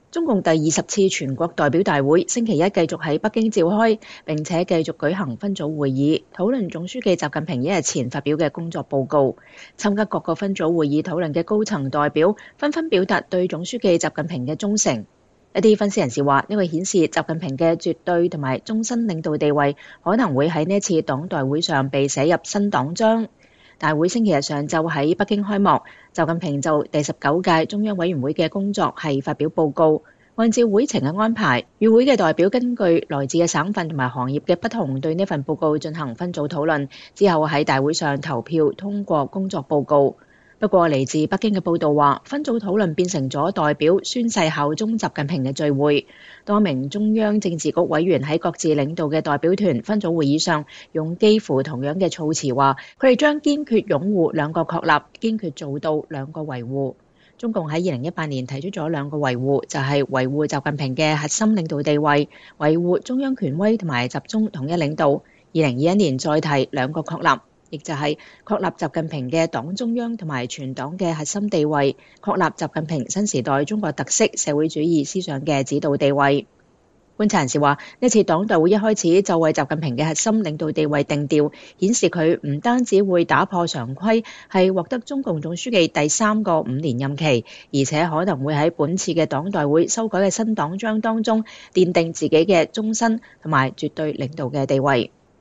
中共第20次全國代表大會星期一繼續喺北京召開，並且繼續舉行分組會議，討論總書記習近平一日前發表嘅工作報告。參加各個分組會議討論嘅高層代表紛紛表達對總書記習近平嘅忠誠。一啲分析人士話，呢個顯示習近平嘅絕對同埋終身領導地位可能會喺呢次黨代會上被寫入新黨章。大會星期日上晝喺北京開幕，習近平就第19屆中央委員會嘅工作係發表報告。按照會程嘅安排，與會嘅代表根據來自嘅省份同埋行業嘅不同，對呢份報告進行分組討論，之後喺大會上投票通過工作報告。不過嚟自北京嘅報道話，分組討論變成咗代表宣誓效忠習近平嘅聚會。多名中央政治局委員喺各自領導嘅代表團分組會議上，用幾乎同樣嘅措辭話，佢哋將堅決擁護兩個確立，堅決做到兩個維護。中共喺2018年提出咗兩個維護，就係維護習近平嘅核心領導地位，維護中央權威同埋集中統一領導。2021年再提兩個確立，亦就係確立習近平嘅黨中央同埋全黨嘅核心地位，確立習近平新時代中國特色社會主義思想嘅指導地位。觀察人士話，呢次黨代會一開始就為習近平嘅核心領導地位定調，顯示佢唔單止會打破常規，係獲得中共總書記第3個5年任期，而且可能會喺本次嘅黨代會修改嘅新黨章當中，奠定自己嘅終身同埋絕對領導嘅地位。